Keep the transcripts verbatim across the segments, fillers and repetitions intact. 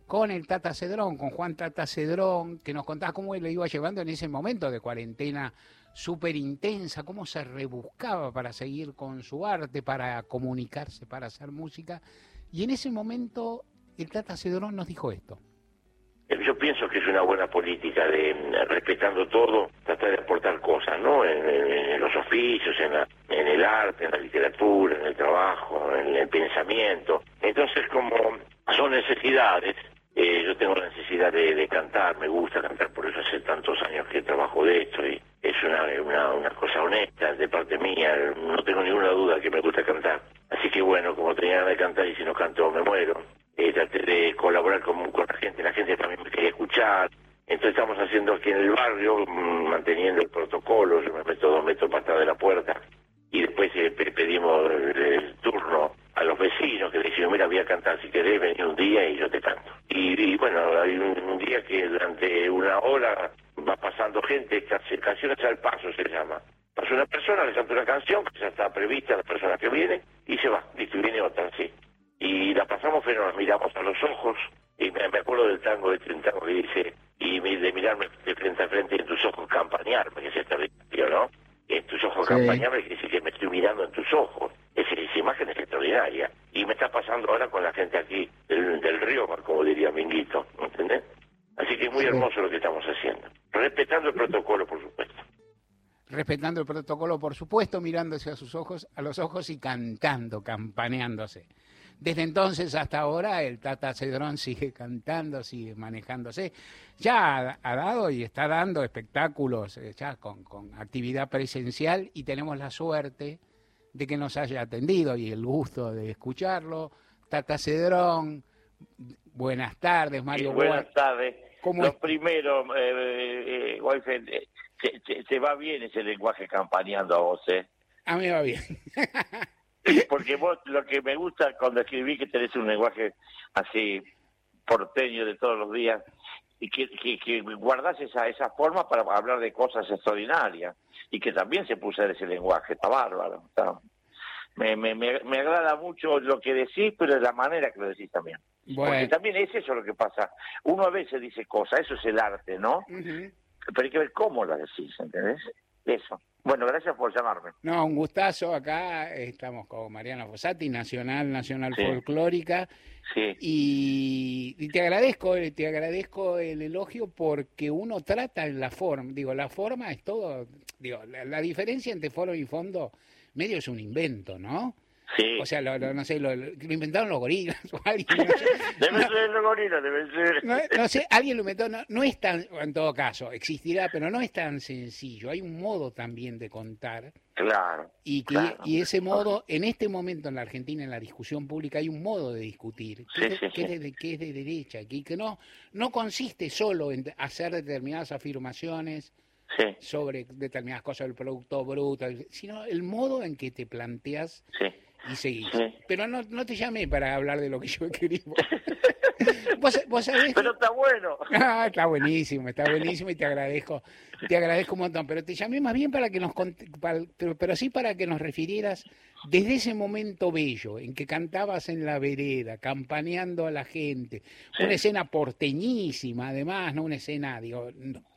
con el Tata Cedrón, con Juan Tata Cedrón, que nos contaba cómo él le iba llevando en ese momento de cuarentena súper intensa, cómo se rebuscaba para seguir con su arte, para comunicarse, para hacer música. Y en ese momento el Tata Cedrón nos dijo esto. Yo pienso que es una buena política de, respetando todo, tratar de aportar cosas, ¿no? En, en, en los oficios, en, la, en el arte, en la literatura, en el trabajo, en el pensamiento. Entonces, como son necesidades, eh, yo tengo la necesidad de, de cantar, me gusta cantar, por eso hace tantos años que trabajo de esto y es una, una, una cosa honesta de parte mía, no tengo ninguna duda que me gusta cantar. Así que bueno, como tenía ganas de cantar y si no canto me muero. Eh, traté de colaborar con, con la gente, la gente también me quería escuchar, entonces estamos haciendo aquí en el barrio, mmm, manteniendo el protocolo, yo me meto dos metros para atrás de la puerta, y después eh, pedimos el, el turno a los vecinos que le decimos, mira, voy a cantar, si querés venir un día y yo te canto. Y, y bueno, hay un, un día que durante una hora va pasando gente, canciones al paso se llama. Pasa una persona, le canta una canción, que ya está prevista, la persona que viene, y se va, listo, y viene otra, sí. Y la pasamos, pero nos miramos a los ojos, y me, me acuerdo del tango, de un tango que dice, y de mirarme de frente a frente y en tus ojos campanearme, que es este río, ¿no? En tus ojos sí. Campanearme, que dice que me estoy mirando en tus ojos. Esa, esa imagen es extraordinaria. Y me está pasando ahora con la gente aquí del, del río, como diría Minguito, ¿entendés? Así que es muy sí. hermoso lo que estamos haciendo. Respetando el protocolo, por supuesto. Respetando el protocolo, por supuesto, mirándose a sus ojos, a los ojos y cantando, campaneándose. Desde entonces hasta ahora el Tata Cedrón sigue cantando, sigue manejándose. Ya ha, ha dado y está dando espectáculos eh, ya con, con actividad presencial y tenemos la suerte de que nos haya atendido y el gusto de escucharlo. Tata Cedrón, buenas tardes, Mario. Sí, buenas tardes. ¿Cómo Los es? primeros, eh, eh, Wolfen, eh, te, te, te va bien ese lenguaje campaneando a vos, ¿eh? A mí va bien. Porque vos, lo que me gusta cuando escribí que tenés un lenguaje así porteño de todos los días y que, que, que guardás esa, esa forma para hablar de cosas extraordinarias y que también se puso ese lenguaje, está bárbaro. Está, me, me, me, me agrada mucho lo que decís, pero de la manera que lo decís también. Bueno. Porque también es eso lo que pasa. Uno a veces dice cosas, eso es el arte, ¿no? Uh-huh. Pero hay que ver cómo las decís, ¿entendés? Eso. Bueno, gracias por llamarme. No, un gustazo. Acá estamos con Mariana Fossati, Nacional, Nacional sí. Folclórica. Sí. Y, y te agradezco, te agradezco el elogio porque uno trata en la forma, digo, la forma es todo, digo, la, la diferencia entre forma y fondo medio es un invento, ¿no? Sí. O sea, lo, lo, no sé, lo, lo inventaron los gorilas o alguien. No sé, debe no, ser los gorilas, debe ser. No, no sé, alguien lo inventó, no, no es tan, en todo caso, existirá, pero no es tan sencillo. Hay un modo también de contar. Claro. Y, que, claro. y ese modo, en este momento en la Argentina, en la discusión pública, hay un modo de discutir, que, sí, es, de, sí, que, sí. Es, de, que es de derecha, que, que no, no consiste solo en hacer determinadas afirmaciones sí. sobre determinadas cosas del Producto Bruto, sino el modo en que te planteas sí. y seguís. Sí. Pero no, no te llamé para hablar de lo que yo escribo. ¿Vos, vos sabés pero que... está bueno. Ah, está buenísimo, está buenísimo y te agradezco, te agradezco un montón. Pero te llamé más bien para que nos, para, pero, pero sí para que nos refirieras desde ese momento bello en que cantabas en la vereda, campaneando a la gente, sí. Una escena porteñísima, además, no una escena, digo,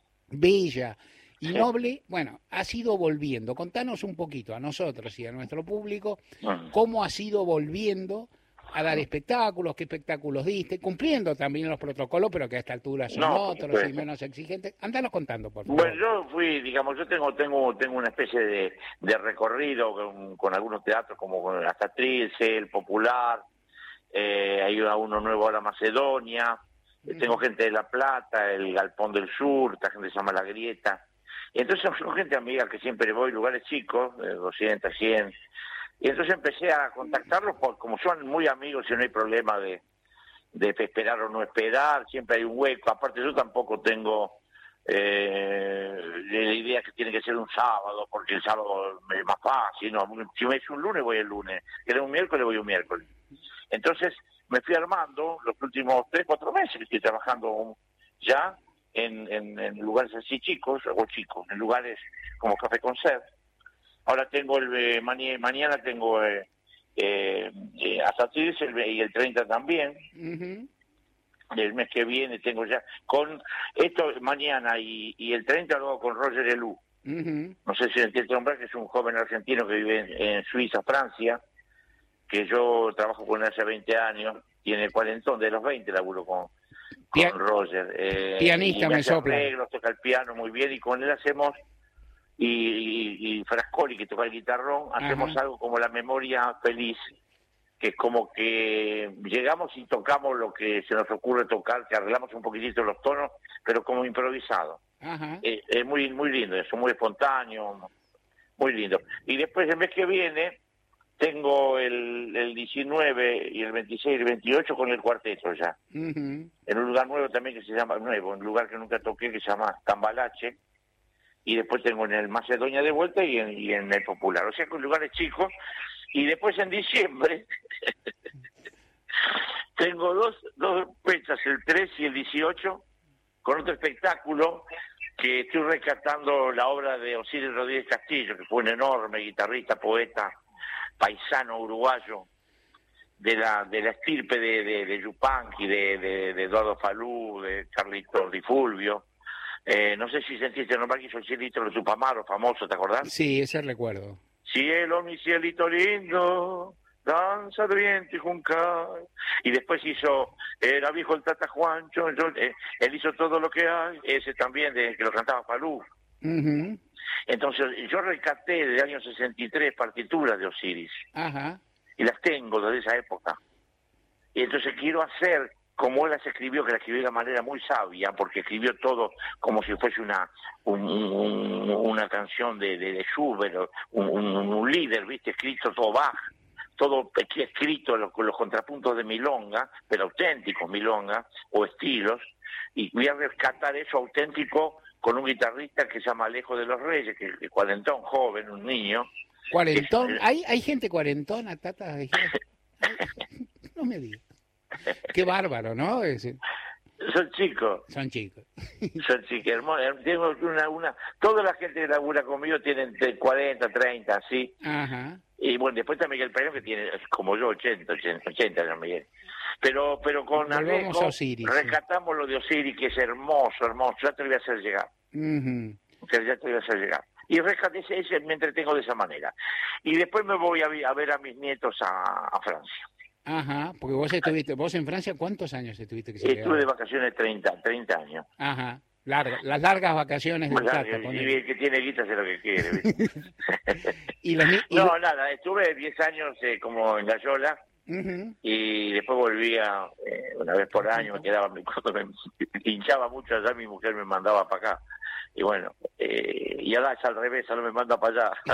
bella y sí. Noble. Bueno, has ido volviendo. Contanos un poquito a nosotros y a nuestro público cómo has ido volviendo a dar espectáculos, qué espectáculos diste, cumpliendo también los protocolos, pero que a esta altura son no, otros y menos exigentes. Andanos contando, por favor. Bueno, yo fui, digamos, yo tengo tengo tengo una especie de, de recorrido con, con algunos teatros como hasta Trilce, El Popular, eh, hay uno nuevo ahora, Macedonia, mm. tengo gente de La Plata, el Galpón del Sur, esta gente se llama La Grieta. Y entonces son gente amiga que siempre voy, lugares chicos, de doscientos, cien. Y entonces empecé a contactarlos, por, como son muy amigos y no hay problema de, de esperar o no esperar, siempre hay un hueco. Aparte yo tampoco tengo eh, la idea que tiene que ser un sábado, porque el sábado es más fácil. No, si me dice un lunes, voy el lunes. Si era un miércoles, voy un miércoles. Entonces me fui armando los últimos tres, cuatro meses que estoy trabajando ya en, en, en lugares así chicos, o chicos, en lugares como Café Concert. Ahora tengo el eh, mañana, mañana tengo eh, eh, eh, hasta Trilce y el treinta también. Uh-huh. el mes que viene tengo ya, con esto mañana y, y el treinta luego con Roger Elú. Uh-huh. No sé si entiendes nombrar, que es un joven argentino que vive en, en Suiza, Francia, que yo trabajo con él hace veinte años, tiene cuarentón, de los veinte laburo con, con Pia- Roger. Eh, pianista, y me me hace sopla. arreglos, toca el piano muy bien, y con él hacemos, y, y, y Frascoli, que toca el guitarrón, hacemos Ajá. algo como la memoria feliz, que es como que llegamos y tocamos lo que se nos ocurre tocar, que arreglamos un poquitito los tonos, pero como improvisado. Ajá. Eh, es muy muy lindo, es muy espontáneo, muy lindo. Y después el mes que viene tengo el, el diecinueve y el veintiséis y el veintiocho con el cuarteto ya. Uh-huh. En un lugar nuevo también que se llama, nuevo, un lugar que nunca toqué que se llama Tambalache. Y después tengo en el Macedonia de vuelta y en, y en el Popular. O sea, con lugares chicos. Y después en diciembre tengo dos, dos fechas, el tres y el dieciocho, con otro espectáculo que estoy rescatando la obra de Osiris Rodríguez Castillo, que fue un enorme guitarrista, poeta, paisano uruguayo, de la de la estirpe de, de, de Yupanqui, de, de, de Eduardo Falú, de Carlito Di Fulvio. Eh, no sé si sentiste nombrar que hizo el cielito de Tupamaro, famoso, ¿te acordás? Sí, ese recuerdo. Cielo, mi cielito lindo, danza de viento y juncal. Y después hizo, era viejo el Tata Juancho, yo, eh, él hizo todo lo que hay, ese también, de que lo cantaba Falú. Uh-huh. Entonces, yo rescaté del año sesenta y tres partituras de Osiris, Ajá. y las tengo desde esa época. Y entonces quiero hacer como él las escribió, que la escribió de una manera muy sabia, porque escribió todo como si fuese una un, un, una canción de, de, de Schubert, un, un, un líder, ¿viste? Escrito todo Bach, todo escrito los, los contrapuntos de milonga, pero auténticos milonga, o estilos, y voy a rescatar eso auténtico con un guitarrista que se llama Alejo de los Reyes, que es cuarentón, joven, un niño. ¿Cuarentón? Es, ¿Hay, hay gente cuarentona, Tata? No me digas. Qué bárbaro, ¿no? Es, son chicos. son chicos. Son chicos hermosos. Tengo una, una, toda la gente que labura conmigo tienen cuarenta, treinta, así. Ajá. Y bueno, después está Miguel Perón, que tiene como yo, ochenta, ochenta, ochenta ya Miguel. Pero, pero con Volvemos Alejo a Osiris, rescatamos sí. Lo de Osiris, que es hermoso, hermoso. Ya te lo voy a hacer llegar. Uh-huh. Que ya te voy a hacer llegar. Y rescaté ese, ese, me entretengo de esa manera. Y después me voy a, a ver a mis nietos a, a Francia. Ajá, porque vos estuviste, vos en Francia, ¿cuántos años estuviste que se Estuve de vacaciones treinta, treinta años. Ajá, larga, las largas vacaciones del Tata. Y el que tiene guita hace lo que quiere. y los, y no, lo... nada, estuve diez años eh, como en Gallola. Uh-huh. Y después volvía eh, una vez por año, me quedaba, cuando me hinchaba mucho allá, mi mujer me mandaba para acá. Y bueno, eh, y ahora es al revés, ahora me manda para allá.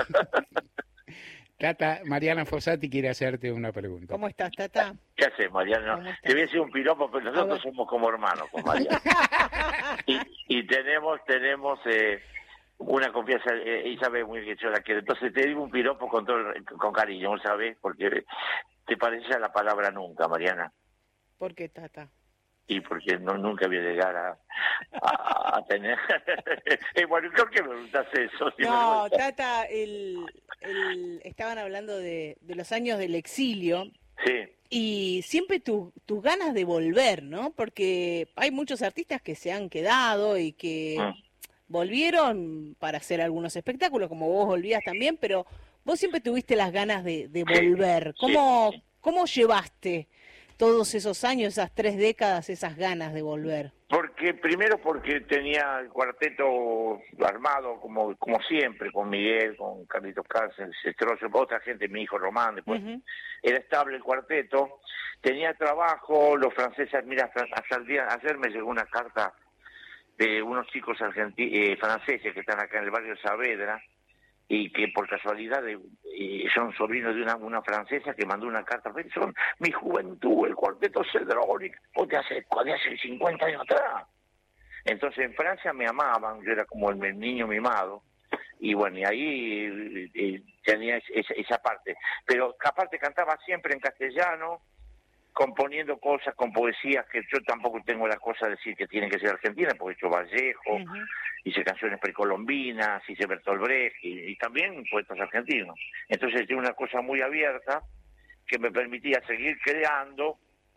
Tata, Mariana Fossati quiere hacerte una pregunta. ¿Cómo estás, Tata? ¿Qué haces, Mariana? Te voy a decir un piropo, pero nosotros somos como hermanos con Mariana. y, y tenemos tenemos eh, una confianza, eh, y sabe muy bien que yo la quiero. Entonces te digo un piropo con todo, con cariño, ¿sabes? Porque te parece a la palabra nunca, Mariana. ¿Por qué, Tata? Y porque no nunca voy a llegar a, a, a tener... eh, bueno, ¿por qué me preguntas eso? Si no, me Tata, el, el, estaban hablando de, de los años del exilio. Sí. Y siempre tu, tus ganas de volver, ¿no? Porque hay muchos artistas que se han quedado y que mm. volvieron para hacer algunos espectáculos, como vos volvías también, pero vos siempre tuviste las ganas de, de volver. ¿Cómo, sí. ¿Cómo llevaste todos esos años, esas tres décadas, esas ganas de volver? Porque primero porque tenía el cuarteto armado como como siempre, con Miguel, con Carlitos Cáceres, Cestroso, otra gente, mi hijo Román, después uh-huh. Era estable el cuarteto, tenía trabajo, los franceses, mira, hasta el día, ayer me llegó una carta de unos chicos argentinos, eh, franceses que están acá en el barrio de Saavedra, y que por casualidad de, eh, son sobrinos de una, una francesa que mandó una carta, son mi juventud, el cuarteto Cedronic, o te hace, de hace cincuenta años atrás. Entonces en Francia me amaban, yo era como el, el niño mimado, y bueno, y ahí eh, tenía esa, esa parte. Pero aparte cantaba siempre en castellano, componiendo cosas con poesías que yo tampoco tengo la cosa de decir que tienen que ser argentinas, porque he hecho Vallejo, uh-huh. hice canciones precolombinas, hice Bertolt Brecht y, y también poetas argentinos. Entonces tengo una cosa muy abierta que me permitía seguir creando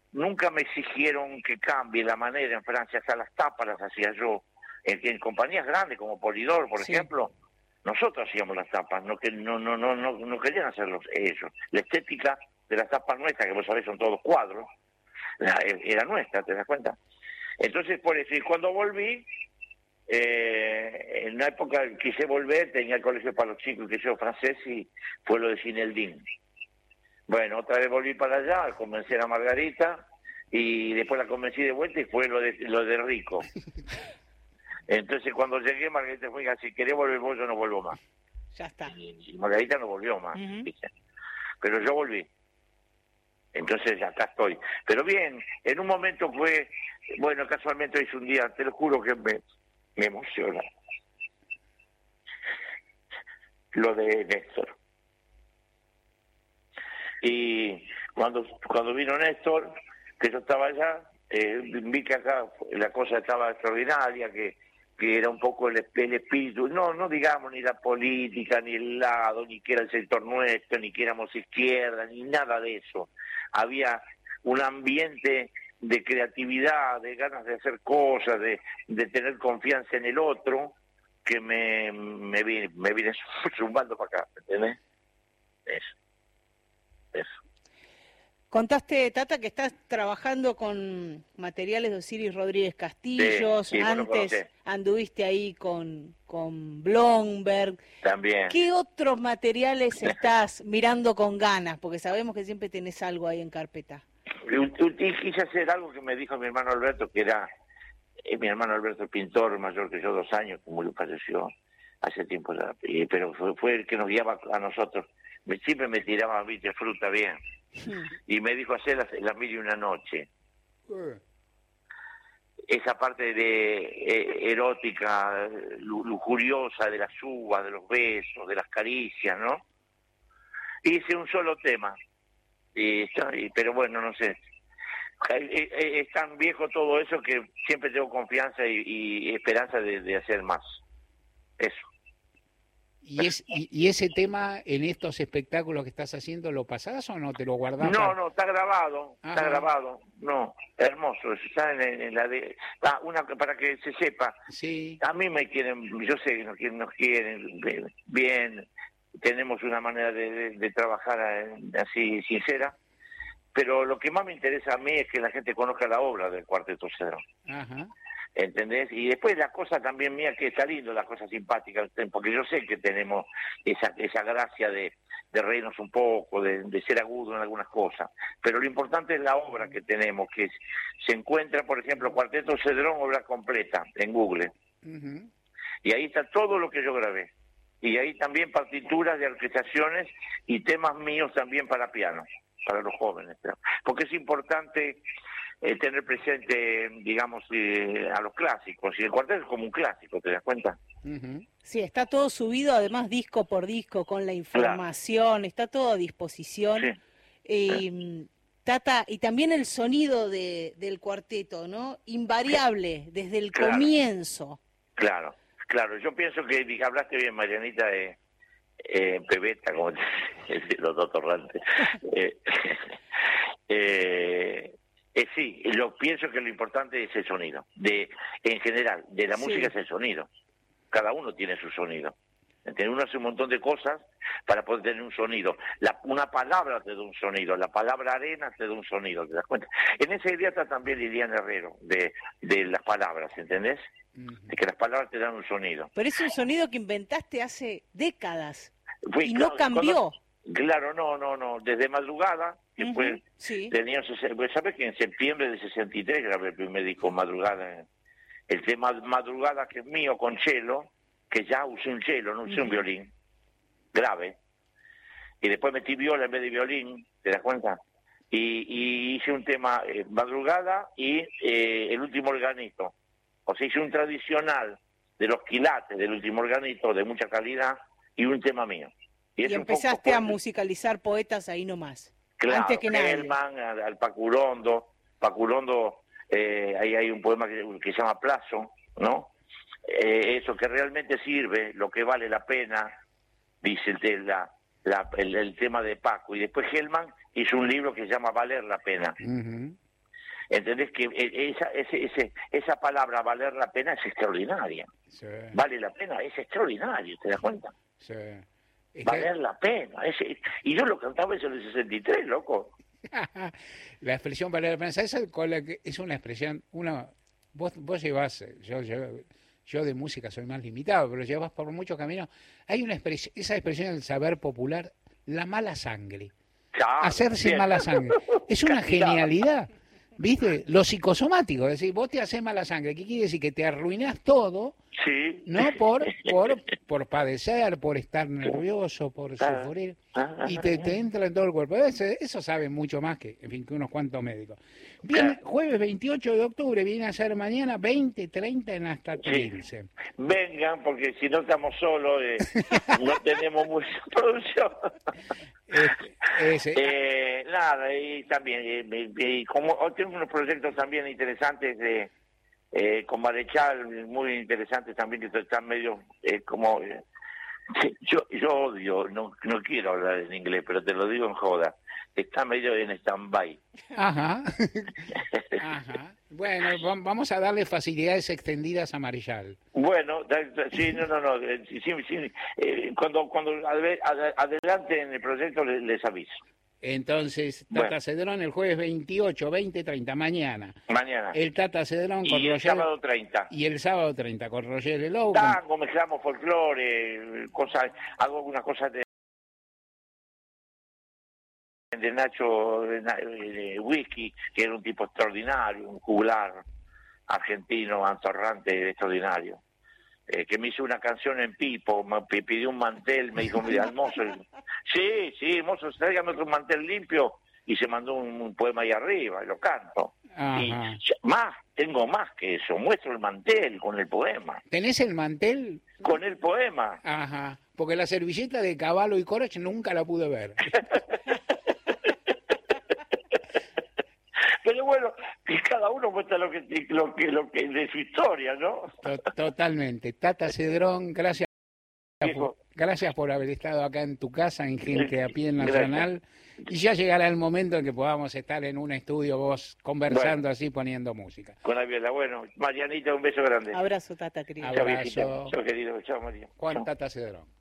nunca me exigieron que cambie la manera en Francia, hasta las tapas las hacía yo. En, en compañías grandes como Polydor, por sí. ejemplo, nosotros hacíamos las tapas, no que no no no no no querían hacerlos ellos. La estética de las tapas nuestras, que vos sabés son todos cuadros, la, era nuestra, ¿te das cuenta? Entonces, por eso, y cuando volví, eh, en una época quise volver, tenía el colegio para los chicos, que yo francés, y fue lo de Cineldín. Bueno, otra vez volví para allá, convencí a Margarita, y después la convencí de vuelta, y fue lo de lo de Rico. Entonces, cuando llegué, Margarita fue, si querés volver vos, yo no vuelvo más. Ya está. Y Margarita no volvió más, uh-huh. Pero yo volví. Entonces, acá estoy. Pero bien, en un momento fue, bueno, casualmente hoy es un día, te lo juro que me, me emociona. Lo de Néstor. Y cuando cuando vino Néstor, que yo estaba allá, eh, vi que acá la cosa estaba extraordinaria, que que era un poco el, el espíritu, no no digamos ni la política, ni el lado, ni que era el sector nuestro, ni que éramos izquierda, ni nada de eso. Había un ambiente de creatividad, de ganas de hacer cosas, de, de tener confianza en el otro, que me, me, vine, me vine sumando para acá, ¿entendés? Eso. Eso. Contaste, Tata, que estás trabajando con materiales de Osiris Rodríguez Castillos, sí, sí, antes anduviste ahí con, con Blomberg. También. ¿Qué otros materiales estás mirando con ganas? Porque sabemos que siempre tenés algo ahí en carpeta. Y quise hacer algo que me dijo mi hermano Alberto, que era, eh, mi hermano Alberto, el pintor mayor que yo, dos años, como lo falleció hace tiempo, ya, pero fue, fue el que nos guiaba a nosotros. Me, siempre me tiraba, viste, fruta bien. Y me dijo hacer las, las mil y una noche. Esa parte de eh, erótica, lujuriosa de las uvas, de los besos, de las caricias, ¿no? Hice un solo tema. Y, pero bueno, no sé. Es tan viejo todo eso que siempre tengo confianza y, y esperanza de, de hacer más. Eso. ¿Y, es, y, ¿Y ese tema en estos espectáculos que estás haciendo lo pasás o no te lo guardás? No, para... no, está grabado, Ajá. está grabado, no, hermoso, está en, en la de, ah, una para que se sepa, sí. A mí me quieren, yo sé que nos quieren, nos quieren bien, tenemos una manera de, de, de trabajar así sincera, pero lo que más me interesa a mí es que la gente conozca la obra del Cuarteto Cedrón. Ajá. ¿Entendés? Y después la cosa también mía, que está lindo, la cosa simpática, porque yo sé que tenemos esa esa gracia de, de reírnos un poco, de, de ser agudo en algunas cosas, pero lo importante es la obra que tenemos, que es, se encuentra, por ejemplo, Cuarteto Cedrón, obra completa, en Google, uh-huh. Y ahí está todo lo que yo grabé, y ahí también partituras de orquestaciones y temas míos también para piano, para los jóvenes, porque es importante Eh, tener presente, digamos, eh, a los clásicos, y el cuarteto es como un clásico, ¿te das cuenta? Uh-huh. Sí, está todo subido, además disco por disco, con la información, claro. Está todo a disposición. Sí. Eh, sí. Tata, y también el sonido de, del cuarteto, ¿no? Invariable, sí. Desde el claro. Comienzo. Claro, claro, yo pienso que hablaste bien, Marianita, de eh, Pebeta, como los dos torrantes. eh, eh, Eh, sí, lo pienso que lo importante es el sonido, de en general, de la sí. música es el sonido. Cada uno tiene su sonido. Uno hace un montón de cosas para poder tener un sonido. La, una palabra te da un sonido, la palabra arena te da un sonido, ¿te das cuenta? En esa idea está también Liliana Herrero, de, de las palabras, ¿entendés? Uh-huh. De que las palabras te dan un sonido. Pero es un sonido que inventaste hace décadas Fue, y claro, no cambió. Cuando, claro, no, no, no, desde Madrugada, que uh-huh, fue, sí. tenía, ¿sabes que en septiembre de sesenta y tres grabé el primer disco Madrugada? El tema Madrugada, que es mío, con cello, que ya usé un cello, no usé uh-huh. un violín, grave, y después metí viola en vez de violín, ¿te das cuenta? Y, y hice un tema eh, Madrugada y eh, El Último Organito, o sea, hice un tradicional de los quilates del Último Organito, de mucha calidad, y un tema mío. Y, y empezaste a musicalizar poetas ahí nomás. Claro, antes que nadie. Hellman, al, al Pacurondo, Pacurondo, eh, ahí hay un poema que, que se llama Plazo, ¿no? Eh, eso que realmente sirve, lo que vale la pena, dice el, la, la, el, el tema de Paco. Y después Hellman hizo un libro que se llama Valer la Pena. Uh-huh. ¿Entendés? Que esa, ese, ese, esa palabra valer la pena es extraordinaria. Sí. Vale la pena, es extraordinario, ¿te das cuenta? Sí. Es Valer que... la pena. Ese, y yo lo cantaba eso en el sesenta y tres, loco. La expresión valer la pena, ¿sabes con la que es una expresión, una, vos, vos llevas, yo, yo, yo de música soy más limitado, pero llevas por muchos caminos, hay una expresión, esa expresión del saber popular, la mala sangre, Claro, hacerse bien. mala sangre, es una Castigado. genialidad, ¿viste? Lo psicosomático, es decir, vos te haces mala sangre, ¿qué quiere decir? Que te arruinás todo, Sí. no por, por, por padecer, por estar nervioso, por Ah, sufrir, ah, y te, ah, te entra en todo el cuerpo. Eso, eso sabe mucho más que, en fin, que unos cuantos médicos. Bien, Claro. jueves veintiocho de octubre, viene a ser mañana veinte treinta en hasta Trilce. Vengan, porque si no estamos solos, eh, no tenemos mucha producción. Este, ese, Eh, nada, y también, eh, y como hoy tengo unos proyectos también interesantes de eh, con Marechal, muy interesantes también, que están medio eh, como... eh, yo yo odio, no, no quiero hablar en inglés, pero te lo digo en joda, está medio en stand-by. Ajá. Ajá. Bueno, vam- vamos a darle facilidades extendidas a Marechal. Bueno, da- da- sí, no, no, no, eh, sí, sí, sí, eh, cuando cuando ade- ade- adelante en el proyecto les, les aviso. Entonces, Tata Bueno. Cedrón el jueves veintiocho, veinte treinta, mañana. Mañana. El Tata Cedrón con Y el Roger. sábado treinta. Y el sábado treinta con Roger Lowe. Tango, mezclamos folclore, cosas, hago algunas cosas de, de Nacho de, Na- de Whisky, que era un tipo extraordinario, un juglar argentino, antorrante, extraordinario. Eh, que me hizo una canción en Pipo, me p- pidió un mantel, me dijo, mira, al mozo, sí, sí, mozo, tráigame otro mantel limpio, y se mandó un, un poema ahí arriba, y lo canto. Y Ajá. ya- más, tengo más que eso, muestro el mantel con el poema, ¿Tenés el mantel? con el poema. Ajá. Porque la servilleta de Cavallo y Corach nunca la pude ver. Pero bueno, que cada uno muestra lo que, lo que, lo que de su historia, ¿no? To- Totalmente. Tata Cedrón, gracias por, Viejo. gracias por haber estado acá en tu casa, en Gente a Pie Gracias. Nacional. Y ya llegará el momento en que podamos estar en un estudio vos conversando así, poniendo música. Con la viola. Bueno, Marianita, un beso grande. Abrazo, Tata, querido. Abrazo. Chao, viejita. Chao, querido. Chao, María. Juan Chao. Tata Cedrón.